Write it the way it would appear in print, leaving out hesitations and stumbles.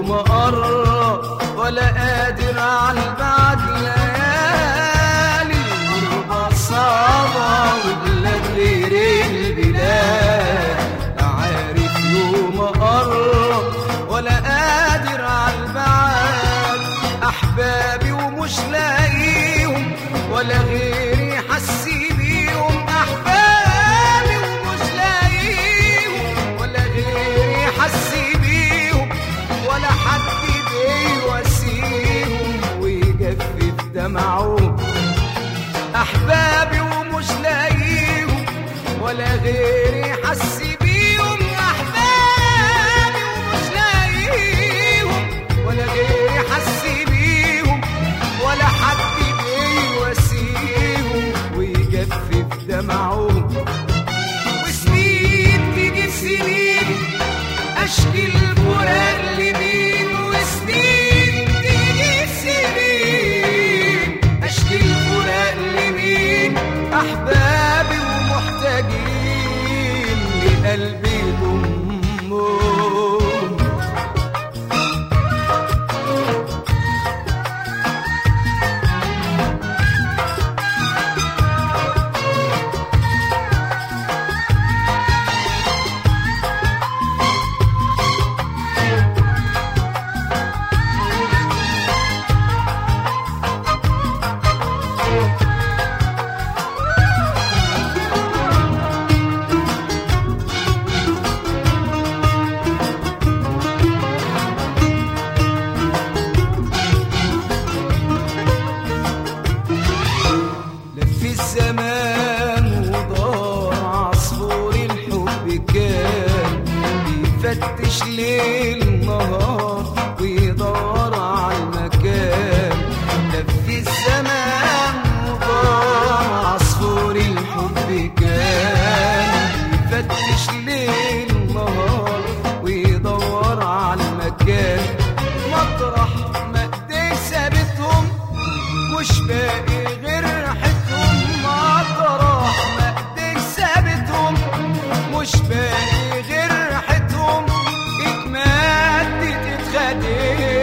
يوم قرب ولا قادر عالبعد ليالي، غربة صعبة وبلاد غير البلاد، لا عارف يوم قرب ولا قادر عالبعد، أحبابي ومش لاقيهم ولا غيري حسي بيهم، أحبابي ومش لاقيهم ولا غيري حسي بيهم، ولا حد بيواسيهم ويجفف دمعهم، أحبابي ومش لاقيهم ولا غيري حسي بيهم، أحبابي ومش لاقيهم ولا غيري حسي بيهم، ولا حد بيواسيهم ويجفف دمعهم. وسنين تجيب سنين أشكي الفراق لمين، وسنين تجيب سنين أشكي الفراق لمين، أحبابي ومحتاجين لقلبي ضمهم. الزمان وضاع عصفور الحب كان بيفتش ليل نهار ويدور على المكان، لف الزمان وضاع عصفور الحب كان بيفتش ليل نهار ويدور على المكان، مطرح ما ايديه سابتهم مش باقي غير ريحتهم، مطرح ما ايديه سابتهم مش باقي غير ريحتهم، اتمدت اتخدت